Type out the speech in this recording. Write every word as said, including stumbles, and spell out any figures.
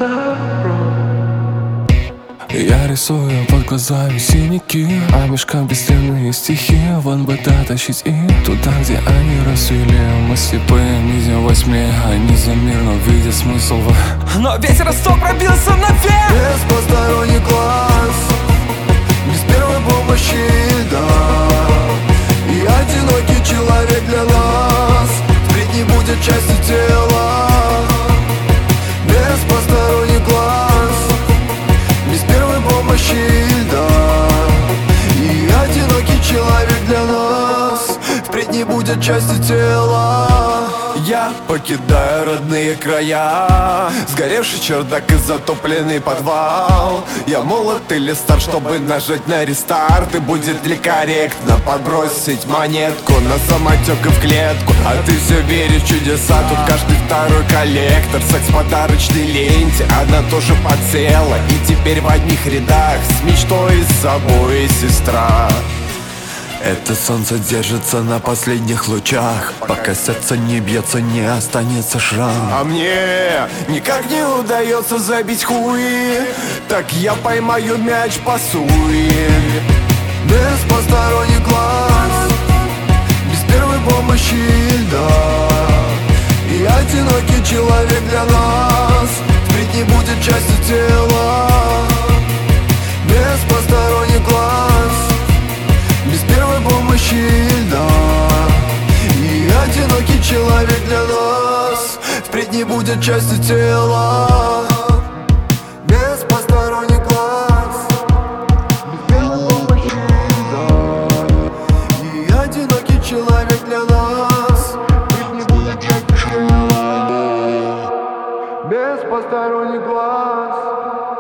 Я рисую под глазами синяки, а в мешках бесценные стихи. Вон бы дотащить их туда, где они расцвели. Мы слепые, видим во тьме, они за мир, но видят смысл в... Но весь Ростов пробился наверх. Без посторонних глаз, без первой помощи, да. И одинокий человек для нас впредь не будет части тела. Без посторонних глаз, без первой помощи, да. И одинокий человек для нас впредь не будет части тела. Я покидаю родные края, сгоревший чердак и затопленный подвал. Я молод или стар, чтобы нажать на рестарт. И будет ли корректно подбросить монетку на самотек и в клетку? А ты все веришь в чудеса, тут каждый второй коллектор. Секс в подарочной ленте, она тоже подсела. И теперь в одних рядах с мечтой с собой сестра. Это солнце держится на последних лучах, пока сердце не бьется, не останется шрам. А мне никак не удается забить хуи, так я поймаю мяч по суе. Без посторонних глаз, без первой помощи, да. И одинокий человек для нас впредь не будет части тела. Без посторонних глаз, без первой помощи, да. И одинокий человек для нас впредь не будет части тела. Без посторонних глаз, без первой помощи, да. И одинокий человек для нас впредь не будет части тела. Без посторонних глаз.